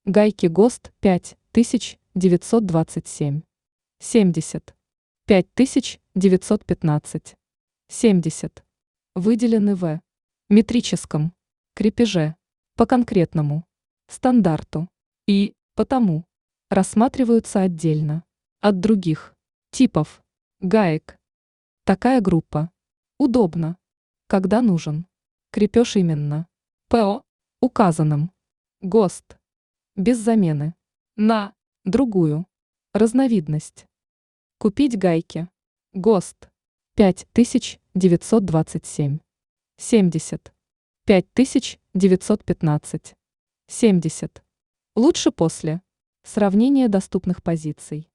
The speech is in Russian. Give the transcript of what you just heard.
Гайки ГОСТ 5927. 70. 5915. 70. Выделены в метрическом крепеже по конкретному стандарту и потому рассматриваются отдельно от других типов гаек. Такая группа удобна, когда нужен крепеж именно по указанным ГОСТ без замены на другую разновидность. Купить гайки ГОСТ 5927. 70. 5915. 70. Лучше после сравнения доступных позиций.